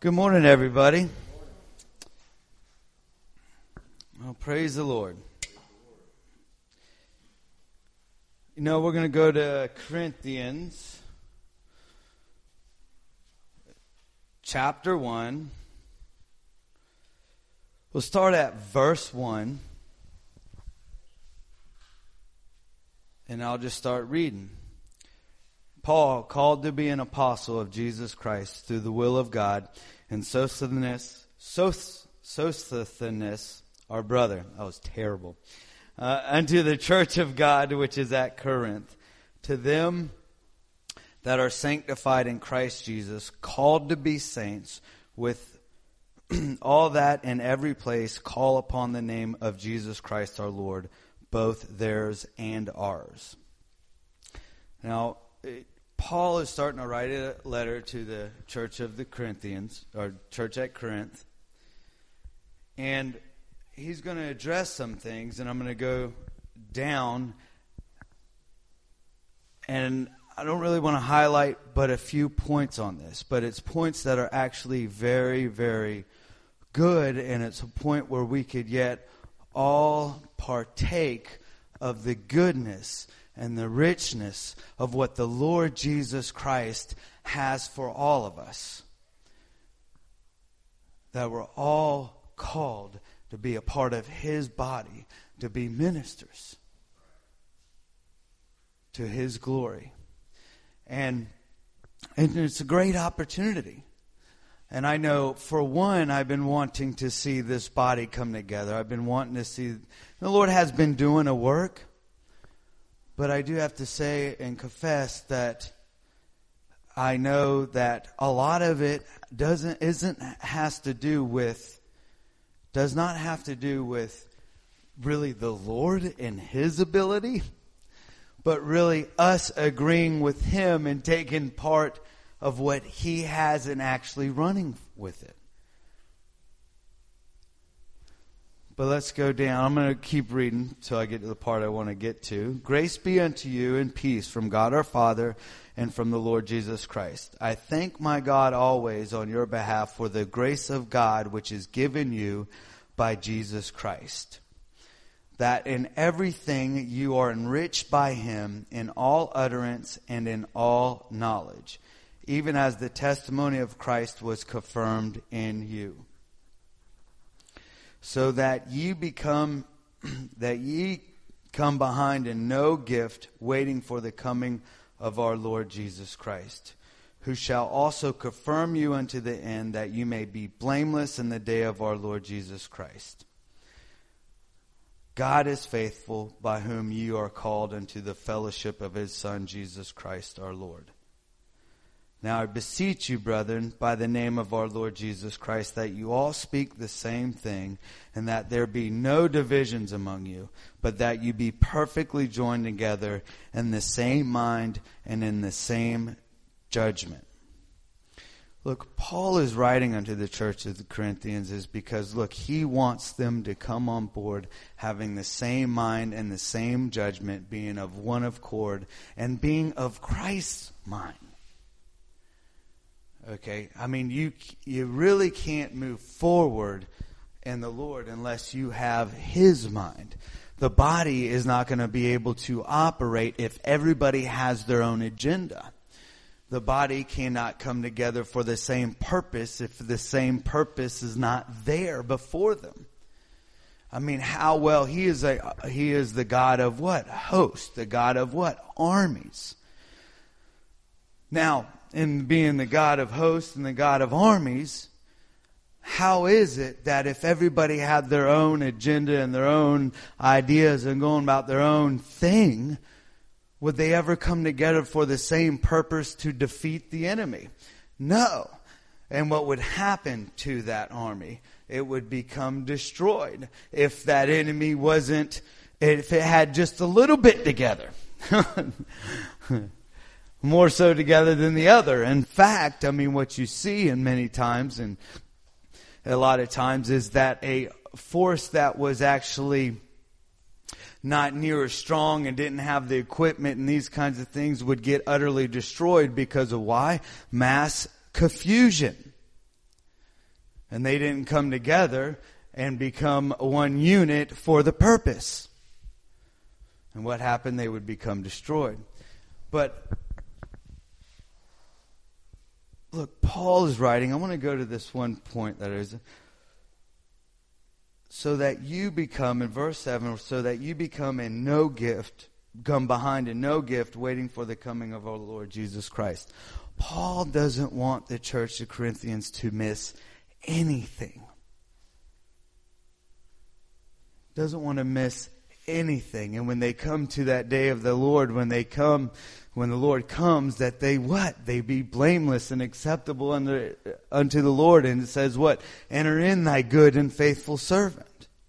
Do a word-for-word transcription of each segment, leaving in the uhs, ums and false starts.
Good morning, everybody. Well, praise the Lord. You know, we're going to go to Corinthians chapter one. We'll start at verse one. And I'll just start reading. Paul, called to be an apostle of Jesus Christ through the will of God, and Sosthenes, Sos, Sosthenes, our brother, that was terrible, uh, unto the church of God which is at Corinth, to them that are sanctified in Christ Jesus, called to be saints, with all that in every place call upon the name of Jesus Christ our Lord, both theirs and ours. Now, it, Paul is starting to write a letter to the church of the Corinthians, or church at Corinth. And he's going to address some things, and I'm going to go down. And I don't really want to highlight but a few points on this, but it's points that are actually very, very good, and it's a point where we could yet all partake of the goodness and the richness of what the Lord Jesus Christ has for all of us. That we're all called to be a part of His body, to be ministers to His glory. And, and it's a great opportunity. And I know, for one, I've been wanting to see this body come together. I've been wanting to see, the Lord has been doing a work. But I do have to say and confess that I know that a lot of it doesn't, isn't, has to do with, does not have to do with really the Lord and His ability, but really us agreeing with Him and taking part of what He has and actually running with it. But let's go down. I'm going to keep reading until I get to the part I want to get to. Grace be unto you and peace from God our Father and from the Lord Jesus Christ. I thank my God always on your behalf for the grace of God which is given you by Jesus Christ, that in everything you are enriched by Him in all utterance and in all knowledge, even as the testimony of Christ was confirmed in you. So that ye become, that ye come behind in no gift, waiting for the coming of our Lord Jesus Christ, who shall also confirm you unto the end, that you may be blameless in the day of our Lord Jesus Christ. God is faithful, by whom ye are called unto the fellowship of His Son, Jesus Christ our Lord. Now I beseech you, brethren, by the name of our Lord Jesus Christ, that you all speak the same thing, and that there be no divisions among you, but that you be perfectly joined together in the same mind and in the same judgment. Look, Paul is writing unto the church of the Corinthians is because, look, he wants them to come on board having the same mind and the same judgment, being of one accord, and being of Christ's mind. Okay, I mean, you you really can't move forward in the Lord unless you have His mind. The body is not going to be able to operate if everybody has their own agenda. The body cannot come together for the same purpose if the same purpose is not there before them. I mean, how well he is a he is the God of what? Hosts, the God of what? Armies. Now, in being the God of hosts and the God of armies, how is it that if everybody had their own agenda and their own ideas and going about their own thing, would they ever come together for the same purpose to defeat the enemy? No. And what would happen to that army? It would become destroyed if that enemy wasn't, if it had just a little bit together. More so together than the other. In fact, I mean, what you see in many times and a lot of times is that a force that was actually not near as strong and didn't have the equipment and these kinds of things would get utterly destroyed because of why? Mass confusion. And they didn't come together and become one unit for the purpose. And what happened? They would become destroyed. But look, Paul is writing. I want to go to this one point that is, so that you become, in verse seven, so that you become in no gift, come behind in no gift, waiting for the coming of our Lord Jesus Christ. Paul doesn't want the church of Corinthians to miss anything. Doesn't want to miss anything. And when they come to that day of the Lord, when they come, when the Lord comes, that they what? They be blameless and acceptable unto, unto the Lord. And it says what? Enter in thy good and faithful servant.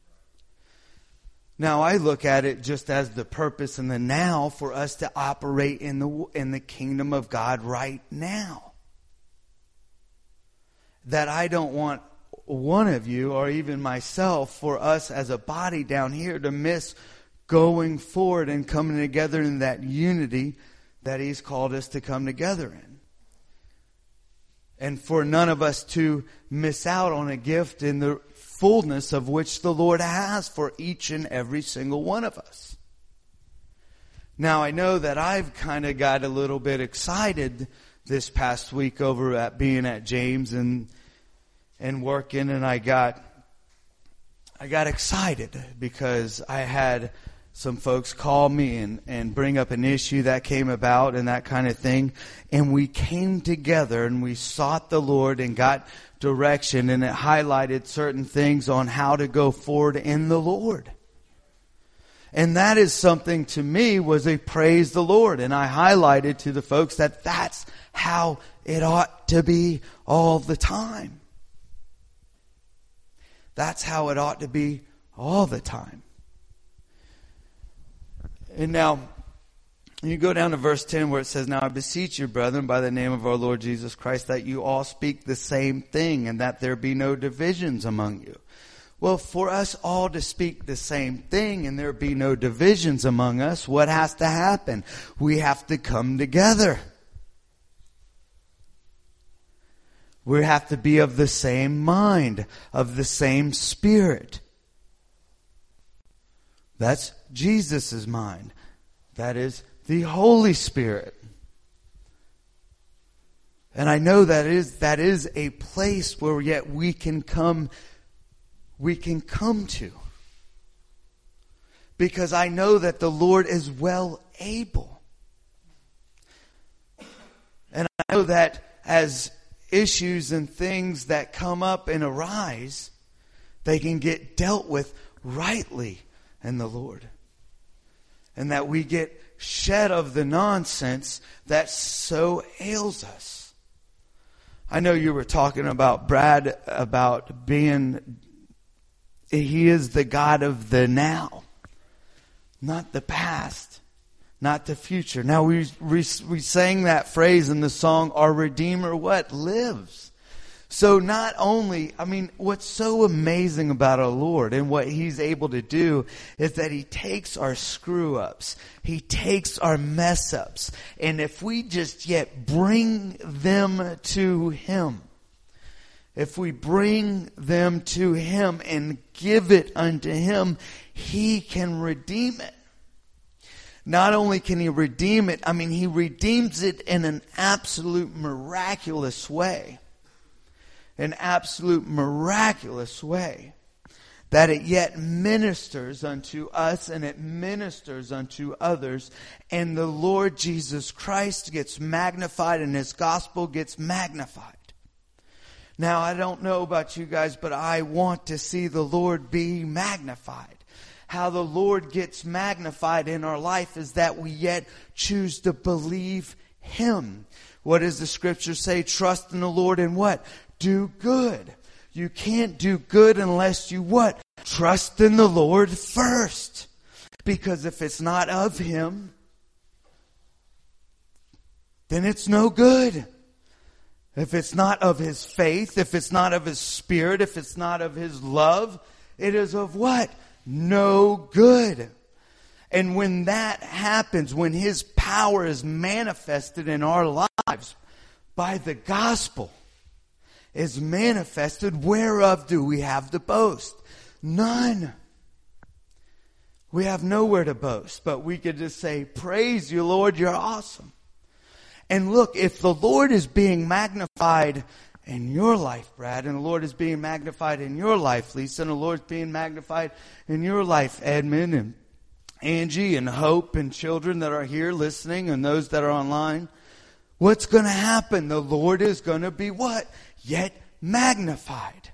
Now I look at it just as the purpose and the now for us to operate in the, in the kingdom of God right now. That I don't want one of you or even myself, for us as a body down here, to miss going forward and coming together in that unity that He's called us to come together in. And for none of us to miss out on a gift in the fullness of which the Lord has for each and every single one of us. Now I know that I've kind of got a little bit excited this past week over at being at James and and working, and I got I got excited because I had some folks call me and, and bring up an issue that came about and that kind of thing. And we came together and we sought the Lord and got direction, and it highlighted certain things on how to go forward in the Lord. And that is something to me was a praise the Lord. And I highlighted to the folks that that's how it ought to be all the time. That's how it ought to be all the time. And now, you go down to verse ten where it says, now I beseech you, brethren, by the name of our Lord Jesus Christ, that you all speak the same thing and that there be no divisions among you. Well, for us all to speak the same thing and there be no divisions among us, what has to happen? We have to come together. We have to be of the same mind, of the same spirit. That's Jesus' mind. That is the Holy Spirit. And I know that is that is a place where yet we can come we can come to. Because I know that the Lord is well able. And I know that as issues and things that come up and arise, they can get dealt with rightly in the Lord. And that we get shed of the nonsense that so ails us. I know you were talking about Brad, about being, he is the God of the now, not the past, not the future. Now we, we, we sang that phrase in the song, our Redeemer what? Lives. So not only, I mean, what's so amazing about our Lord and what He's able to do is that He takes our screw ups. He takes our mess ups. And if we just yet bring them to Him, if we bring them to Him and give it unto Him, He can redeem it. Not only can He redeem it, I mean, He redeems it in an absolute miraculous way. An absolute miraculous way. That it yet ministers unto us and it ministers unto others. And the Lord Jesus Christ gets magnified and His gospel gets magnified. Now, I don't know about you guys, but I want to see the Lord be magnified. How the Lord gets magnified in our life is that we yet choose to believe Him. What does the scripture say? Trust in the Lord and what? Do good. You can't do good unless you what? Trust in the Lord first. Because if it's not of Him, then it's no good. If it's not of His faith, if it's not of His Spirit, if it's not of His love, it is of what? No good. And when that happens, when His power is manifested in our lives by the gospel, is manifested, whereof do we have to boast? None. We have nowhere to boast, but we could just say, praise you, Lord, you're awesome. And look, if the Lord is being magnified in your life, Brad, and the Lord is being magnified in your life, Lisa, and the Lord's being magnified in your life, Edmund, and Angie, and Hope, and children that are here listening, and those that are online, what's going to happen? The Lord is going to be what? Yet magnified.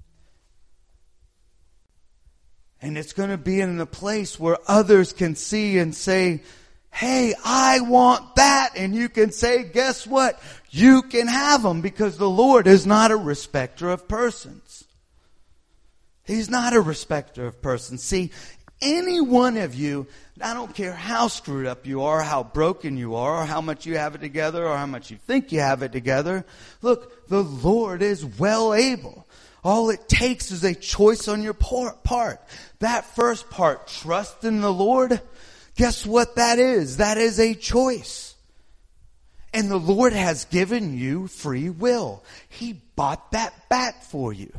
And it's going to be in a place where others can see and say, hey, I want that. And you can say, guess what? You can have them, because the Lord is not a respecter of persons. He's not a respecter of persons. See, any one of you, I don't care how screwed up you are, how broken you are, or how much you have it together, or how much you think you have it together. Look, the Lord is well able. All it takes is a choice on your part. That first part, trust in the Lord, guess what that is? That is a choice. And the Lord has given you free will. He bought that back for you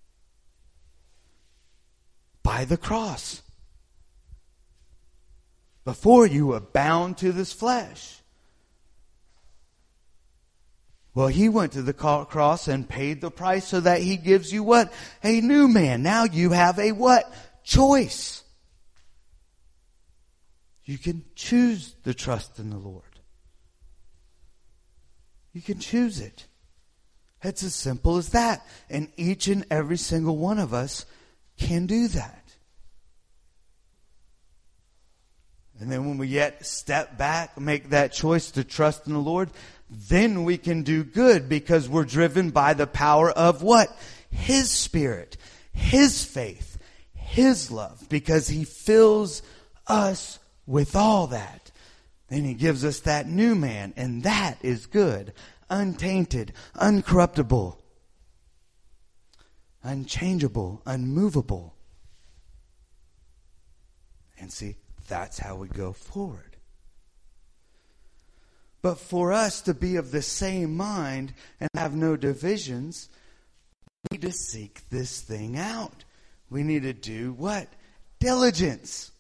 by the cross. Before you were bound to this flesh. Well, He went to the cross and paid the price so that He gives you what? A new man. Now you have a what? Choice. You can choose to trust in the Lord. You can choose it. It's as simple as that. And each and every single one of us can do that. And then when we yet step back, make that choice to trust in the Lord, then we can do good, because we're driven by the power of what? His Spirit, His faith, His love, because He fills us with all that. Then He gives us that new man, and that is good, untainted, uncorruptible, unchangeable, unmovable. And see, that's how we go forward. But for us to be of the same mind and have no divisions, we need to seek this thing out. We need to do what? Diligence.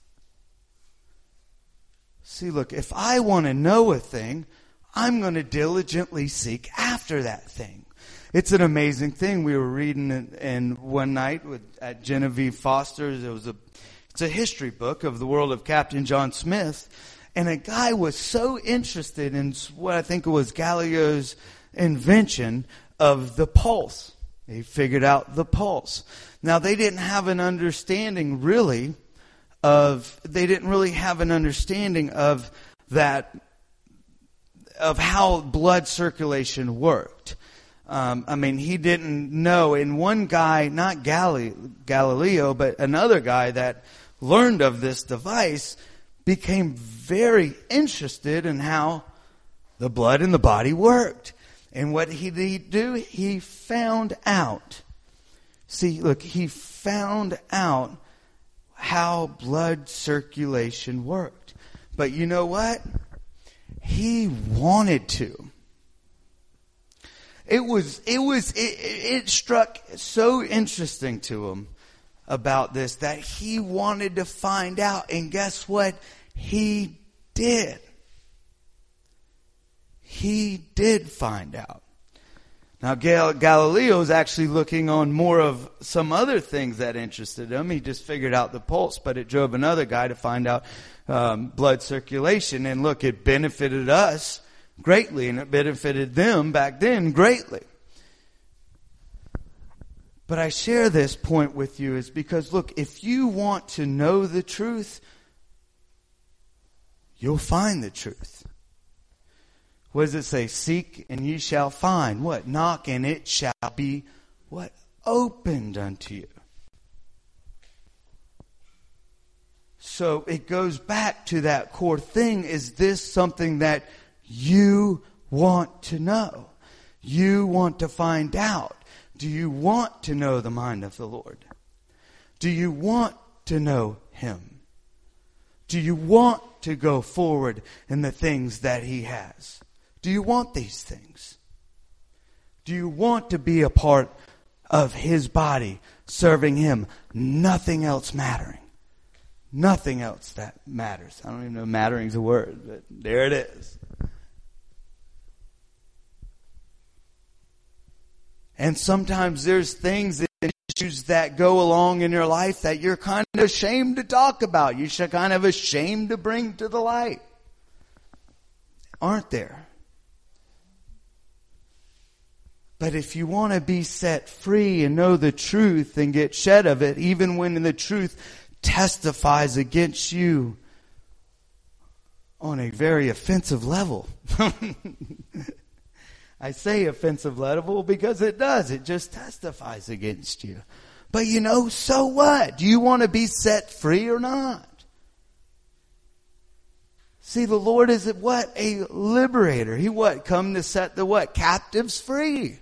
See, look, if I want to know a thing, I'm going to diligently seek after that thing. It's an amazing thing. We were reading in, in one night with, at Genevieve Foster's. It was a It's a history book of the world of Captain John Smith. And a guy was so interested in what I think was Galileo's invention of the pulse. He figured out the pulse. Now, they didn't have an understanding really of, they didn't really have an understanding of that, of how blood circulation worked. Um, I mean, he didn't know. And one guy, not Gali- Galileo, but another guy that learned of this device became very interested in how the blood in the body worked. And what did he do? He found out. See, look, he found out how blood circulation worked. But you know what? He wanted to. It was, it was, it, it struck so interesting to him about this that he wanted to find out. And guess what? He did. He did find out. Now, Gal- Galileo is actually looking on more of some other things that interested him. He just figured out the pulse, but it drove another guy to find out um, blood circulation. And look, it benefited us greatly, and it benefited them back then greatly. But I share this point with you is because, look, if you want to know the truth, you'll find the truth. What does it say? Seek and ye shall find. What? Knock and it shall be what? Opened unto you. So it goes back to that core thing. Is this something that you want to know? You want to find out? Do you want to know the mind of the Lord? Do you want to know Him? Do you want to go forward in the things that He has? Do you want these things? Do you want to be a part of his body, serving him? Nothing else mattering. Nothing else that matters. I don't even know mattering's a word, but there it is. And sometimes there's things that issues that go along in your life that you're kind of ashamed to talk about. You're kind of ashamed to bring to the light. Aren't there? But if you want to be set free and know the truth and get shed of it, even when the truth testifies against you on a very offensive level. I say offensive level because it does. It just testifies against you. But you know, so what? Do you want to be set free or not? See, the Lord is what? A liberator. He what? Come to set the what? Captives free.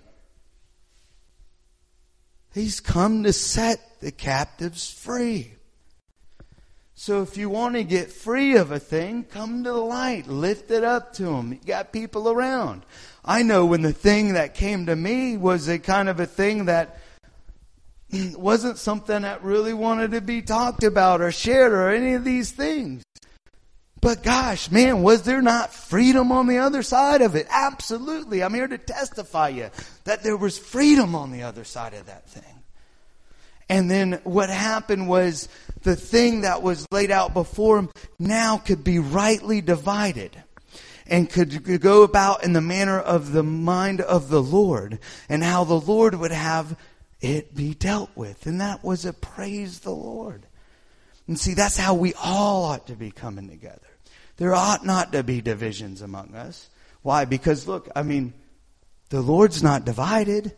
He's come to set the captives free. So if you want to get free of a thing, come to the light. Lift it up to him. You got people around. I know when the thing that came to me was a kind of a thing that wasn't something that really wanted to be talked about or shared or any of these things. But gosh, man, was there not freedom on the other side of it? Absolutely. I'm here to testify you that there was freedom on the other side of that thing. And then what happened was the thing that was laid out before him now could be rightly divided and could go about in the manner of the mind of the Lord and how the Lord would have it be dealt with. And that was a praise the Lord. And see, that's how we all ought to be coming together. There ought not to be divisions among us. Why? Because look, I mean, the Lord's not divided.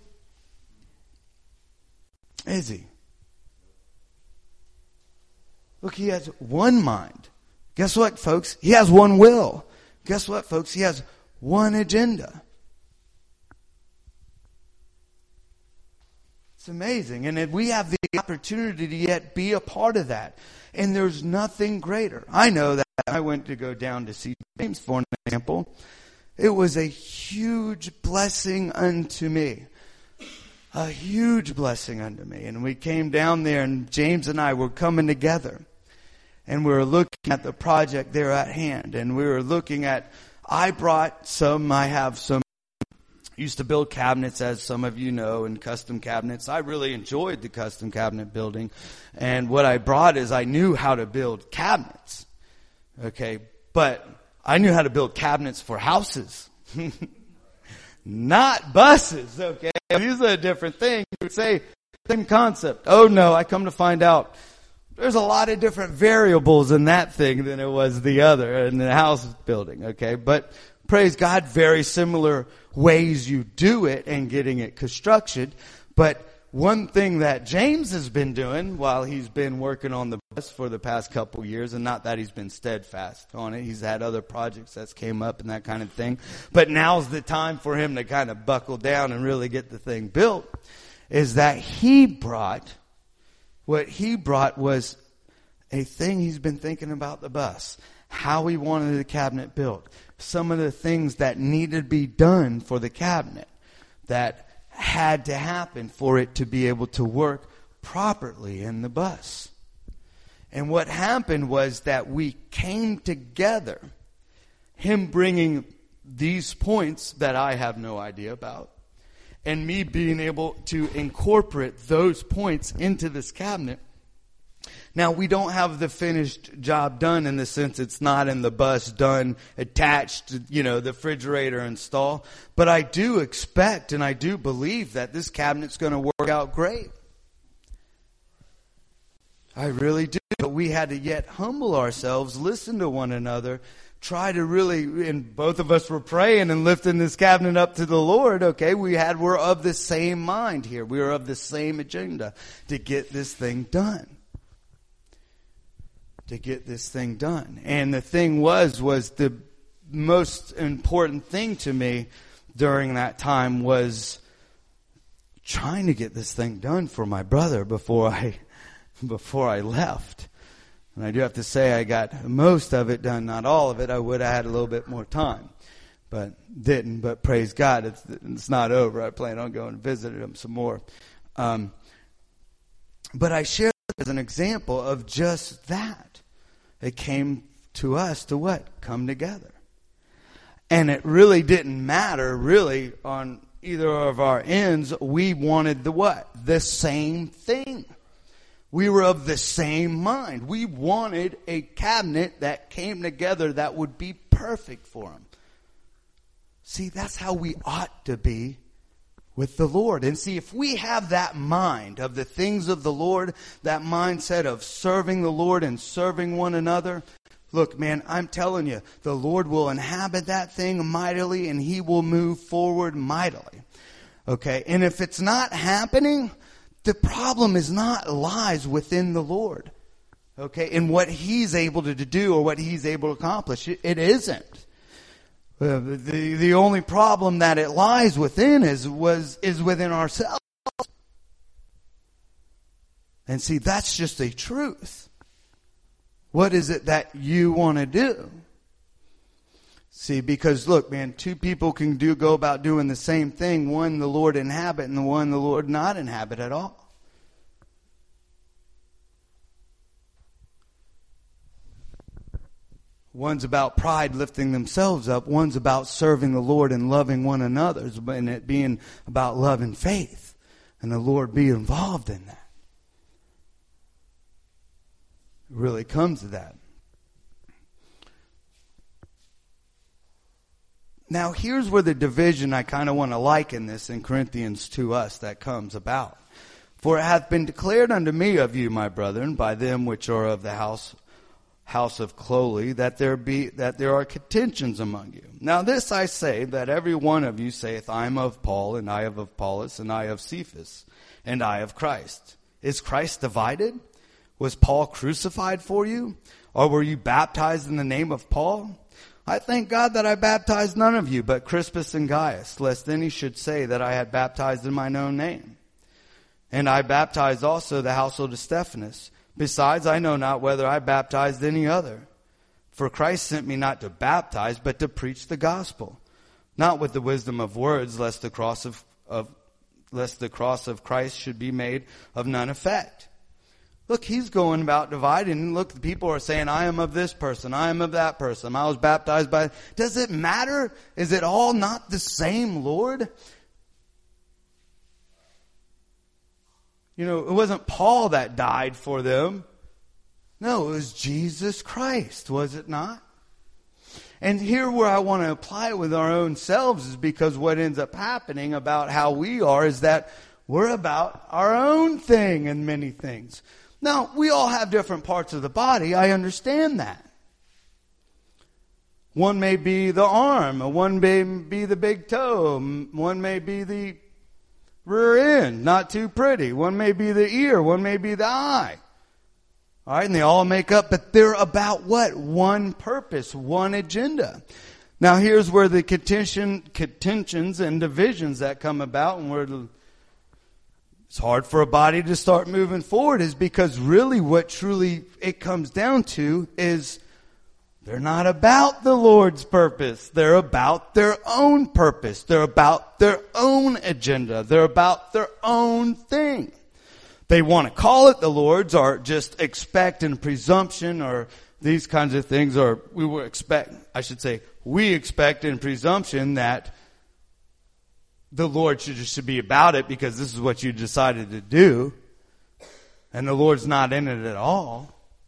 Is he? Look, he has one mind. Guess what, folks? He has one will. Guess what, folks? He has one agenda. It's amazing. And we have the opportunity to yet be a part of that. And there's nothing greater. I know that I went to go down to see James, for an example. It was a huge blessing unto me. A huge blessing unto me. And we came down there, and James and I were coming together. And we were looking at the project there at hand. And we were looking at, I brought some, I have some, used to build cabinets, as some of you know, and custom cabinets. I really enjoyed the custom cabinet building. And what I brought is I knew how to build cabinets. Okay, but I knew how to build cabinets for houses. Not buses, okay? These are a different thing. You would say, same concept. Oh no, I come to find out there's a lot of different variables in that thing than it was the other in the house building, okay? But praise God, very similar ways you do it and getting it constructed. But one thing that James has been doing while he's been working on the bus for the past couple years, and not that he's been steadfast on it, he's had other projects that's came up and that kind of thing, but now's the time for him to kind of buckle down and really get the thing built, is that he brought, what he brought was a thing he's been thinking about the bus, how he wanted the cabinet built, some of the things that needed to be done for the cabinet that had to happen for it to be able to work properly in the bus. And what happened was that we came together, him bringing these points that I have no idea about, and me being able to incorporate those points into this cabinet. Now, we don't have the finished job done in the sense it's not in the bus done, attached to, you know, the refrigerator install. But I do expect and I do believe that this cabinet's going to work out great. I really do. But we had to yet humble ourselves, listen to one another, try to really, and both of us were praying and lifting this cabinet up to the Lord, okay? We had, we're of the same mind here. We were of the same agenda to get this thing done. To get this thing done. And the thing was, was the most important thing to me during that time was trying to get this thing done for my brother before I, before I left. And I do have to say I got most of it done, not all of it. I would have had a little bit more time. but didn't. But praise God, it's, it's not over. I plan on going to visit him some more. Um, but I share that as an example of just that. It came to us to what? Come together. And it really didn't matter, really, on either of our ends. We wanted the what? The same thing. We were of the same mind. We wanted a cabinet that came together that would be perfect for him. See, that's how we ought to be with the Lord. And see, if we have that mind of the things of the Lord, that mindset of serving the Lord and serving one another, look, man, I'm telling you, the Lord will inhabit that thing mightily and he will move forward mightily. Okay? And if it's not happening, the problem is not lies within the Lord. Okay? And what he's able to do or what he's able to accomplish. It, it isn't. Uh, the, the only problem that it lies within is, was, is within ourselves. And see, that's just a truth. What is it that you want to do? See, because look, man, two people can do go about doing the same thing. One the Lord inhabit and the one the Lord not inhabit at all. One's about pride lifting themselves up. One's about serving the Lord and loving one another. And it being about love and faith. And the Lord be involved in that. It really comes to that. Now here's where the division I kind of want to liken this in Corinthians to us that comes about. For it hath been declared unto me of you, my brethren, by them which are of the house house of Chloe, that there be that there are contentions among you. Now this I say, that every one of you saith, I am of Paul, and I am of Apollos, and I of Cephas, and I of Christ. Is Christ divided? Was Paul crucified for you? Or were you baptized in the name of Paul? I thank God that I baptized none of you, but Crispus and Gaius, lest any should say that I had baptized in mine own name. And I baptized also the household of Stephanas. Besides, I know not whether I baptized any other. For Christ sent me not to baptize, but to preach the gospel, not with the wisdom of words, lest the cross of, of lest the cross of Christ should be made of none effect. Look, he's going about dividing. Look, the people are saying, I am of this person, I am of that person. I was baptized by... Does it matter? Is it all not the same Lord? You know, it wasn't Paul that died for them. No, it was Jesus Christ, was it not? And here where I want to apply it with our own selves is because what ends up happening about how we are is that we're about our own thing in many things. Now, we all have different parts of the body. I understand that. One may be the arm. One may be the big toe. One may be the rear end, not too pretty. One may be the ear. One may be the eye. All right, and they all make up, but they're about what? One purpose, one agenda. Now, here's where the contention, contentions and divisions that come about, and where the, it's hard for a body to start moving forward, is because really what truly it comes down to is they're not about the Lord's purpose. They're about their own purpose. They're about their own agenda. They're about their own thing. They want to call it the Lord's, or just expect in presumption, or these kinds of things, or we will expect, I should say, we expect in presumption that the Lord should just should be about it because this is what you decided to do, and the Lord's not in it at all.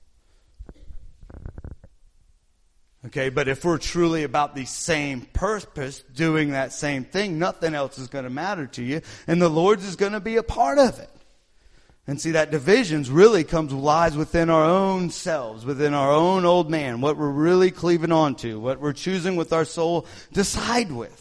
Okay, but if we're truly about the same purpose, doing that same thing, nothing else is going to matter to you, and the Lord's is going to be a part of it. And see, that divisions really comes, lies within our own selves, within our own old man, what we're really cleaving on to, what we're choosing with our soul to side with.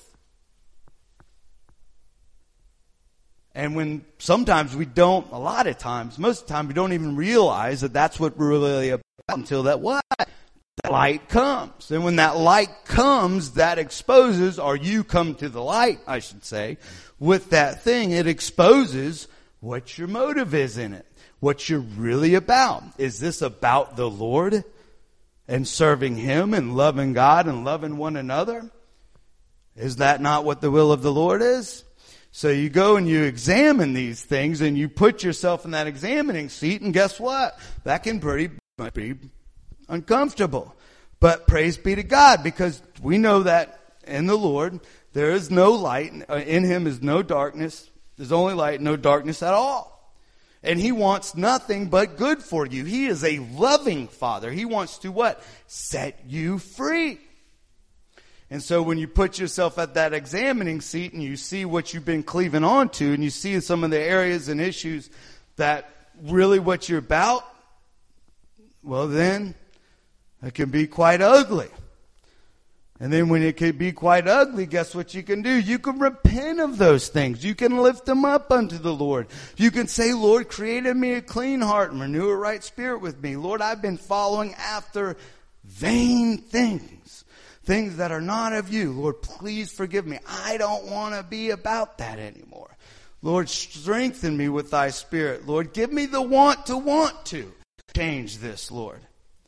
And when sometimes we don't, a lot of times, most of the time we don't even realize that that's what we're really about until that what? That light comes. And when that light comes, that exposes, or you come to the light, I should say, with that thing, it exposes what your motive is in it. What you're really about. Is this about the Lord and serving Him and loving God and loving one another? Is that not what the will of the Lord is? So you go and you examine these things and you put yourself in that examining seat, and guess what? That can pretty might be uncomfortable. But praise be to God, because we know that in the Lord there is no light. In Him is no darkness. There's only light, no darkness at all. And He wants nothing but good for you. He is a loving Father. He wants to what? Set you free. And so when you put yourself at that examining seat and you see what you've been cleaving on to, and you see some of the areas and issues that really what you're about, well then, it can be quite ugly. And then when it can be quite ugly, guess what you can do? You can repent of those things. You can lift them up unto the Lord. You can say, Lord, create in me a clean heart and renew a right spirit with me. Lord, I've been following after vain things. Things that are not of you. Lord, please forgive me. I don't want to be about that anymore. Lord, strengthen me with thy spirit. Lord, give me the want to want to change this, Lord.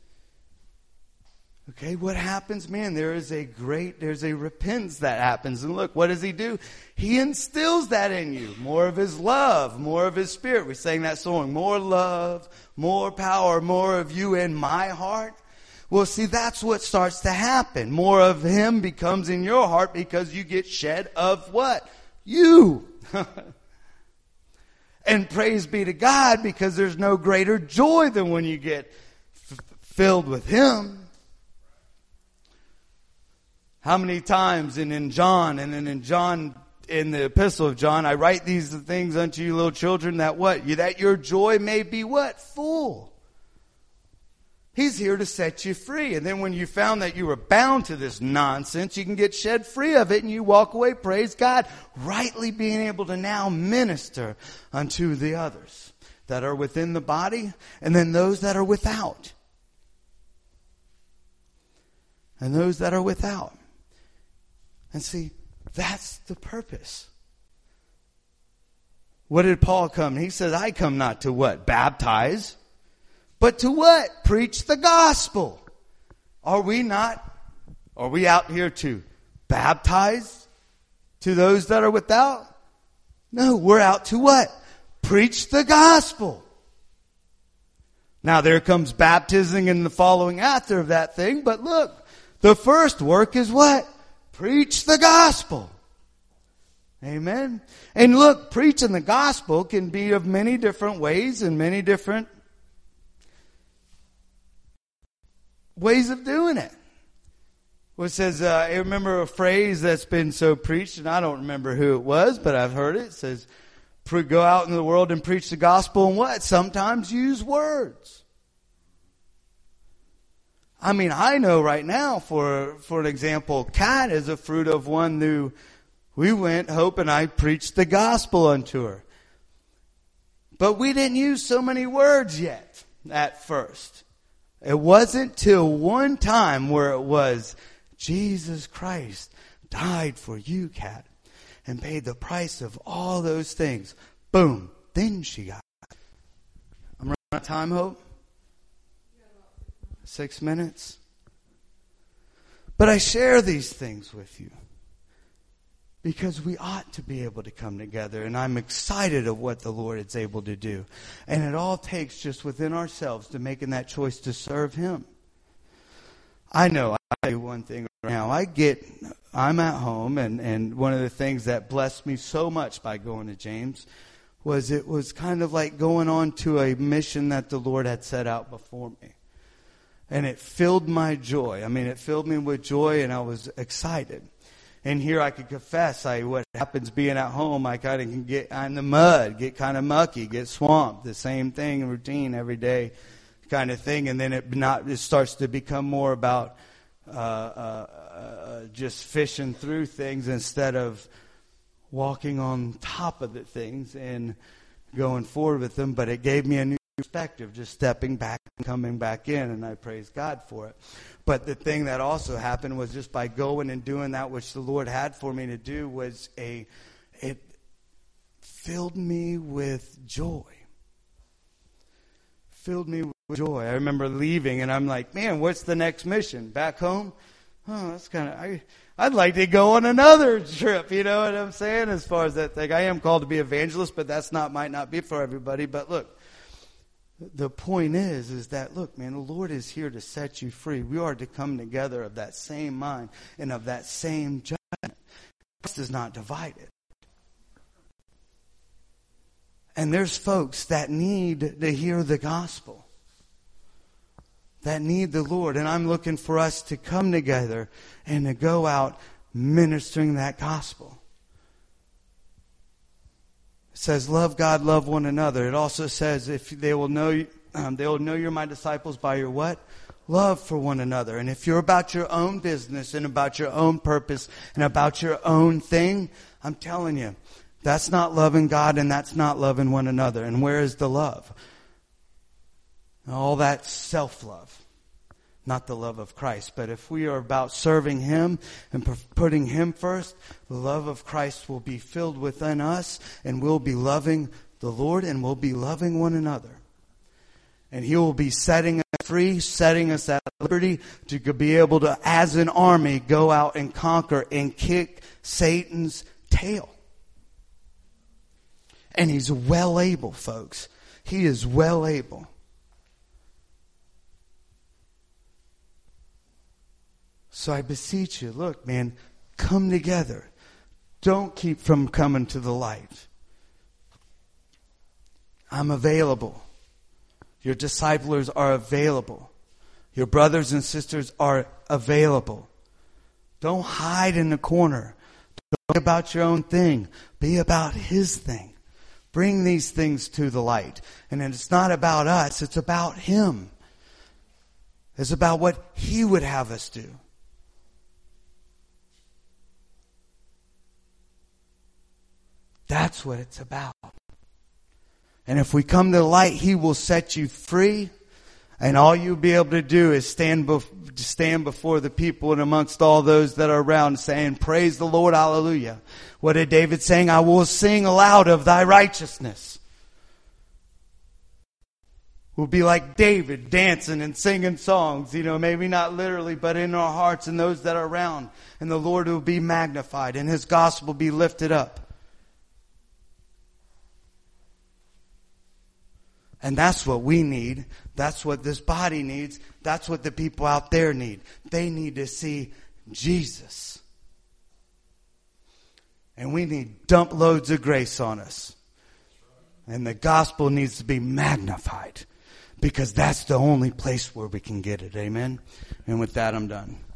Okay, what happens? Man, there is a great, there's a repentance that happens. And look, what does He do? He instills that in you. More of His love, more of His spirit. We sang that song, more love, more power, more of you in my heart. Well, see, that's what starts to happen. More of Him becomes in your heart because you get shed of what? You. And praise be to God, because there's no greater joy than when you get f- filled with Him. How many times, and in John, and then in John, in the epistle of John, I write these things unto you, little children, that what? That your joy may be what? Full. He's here to set you free. And then when you found that you were bound to this nonsense, you can get shed free of it and you walk away, praise God, rightly being able to now minister unto the others that are within the body, and then those that are without. And those that are without. And see, that's the purpose. What did Paul come? He says, I come not to what? Baptize. But to what? Preach the gospel. Are we not? Are we out here to baptize to those that are without? No, we're out to what? Preach the gospel. Now there comes baptizing and the following after of that thing. But look, the first work is what? Preach the gospel. Amen. And look, preaching the gospel can be of many different ways and many different ways of doing it. Well, it says, uh, I remember a phrase that's been so preached, and I don't remember who it was, but I've heard it. It says, go out in the world and preach the gospel, and what? Sometimes use words. I mean, I know right now, for for an example, Kat is a fruit of one who we went, Hope and I preached the gospel unto her. But we didn't use so many words yet at first. It wasn't till one time where it was, Jesus Christ died for you, Kat, and paid the price of all those things. Boom. Then she got it. I'm running out of time, Hope? Six minutes. But I share these things with you because we ought to be able to come together, and I'm excited of what the Lord is able to do. And it all takes just within ourselves to making that choice to serve Him. I know I do one thing right now. I get, I'm at home, and, and one of the things that blessed me so much by going to James was it was kind of like going on to a mission that the Lord had set out before me. And it filled my joy. I mean, it filled me with joy, and I was excited. And here I could confess, I what happens being at home, I kind of can get in the mud, get kind of mucky, get swamped, the same thing, routine every day kind of thing. And then it not it starts to become more about uh, uh, uh, just fishing through things instead of walking on top of the things and going forward with them. But it gave me a new perspective, just stepping back and coming back in, and I praise God for it. But the thing that also happened was just by going and doing that which the Lord had for me to do was a, it filled me with joy. Filled me with joy. I remember leaving and I'm like, man, what's the next mission? Back home? oh, that's kind of, I, I'd like to go on another trip. You know what I'm saying? As far as that thing, I am called to be evangelist, but that's not, might not be for everybody. But look, the point is, is that, look, man, the Lord is here to set you free. We are to come together of that same mind and of that same judgment. Christ is not divided. And there's folks that need to hear the gospel, that need the Lord. And I'm looking for us to come together and to go out ministering that gospel. It says, love God, love one another. It also says, if they will know, um, they will know you're my disciples by your what? Love for one another. And if you're about your own business and about your own purpose and about your own thing, I'm telling you, that's not loving God and that's not loving one another. And where is the love? All that self-love. Not the love of Christ. But if we are about serving Him and putting Him first, the love of Christ will be filled within us, and we'll be loving the Lord, and we'll be loving one another. And He will be setting us free, setting us at liberty to be able to, as an army, go out and conquer and kick Satan's tail. And He's well able, folks. He is well able. So I beseech you, look, man, come together. Don't keep from coming to the light. I'm available. Your disciplers are available. Your brothers and sisters are available. Don't hide in the corner. Don't be about your own thing. Be about His thing. Bring these things to the light. And it's not about us. It's about Him. It's about what He would have us do. That's what it's about. And if we come to the light, He will set you free. And all you'll be able to do is stand, bef- stand before the people and amongst all those that are around saying, praise the Lord, hallelujah. What did David saying? I will sing aloud of thy righteousness. We'll be like David, dancing and singing songs, you know, maybe not literally, but in our hearts and those that are around. And the Lord will be magnified and His gospel will be lifted up. And that's what we need. That's what this body needs. That's what the people out there need. They need to see Jesus. And we need dump loads of grace on us. And the gospel needs to be magnified. Because that's the only place where we can get it. Amen? And with that, I'm done.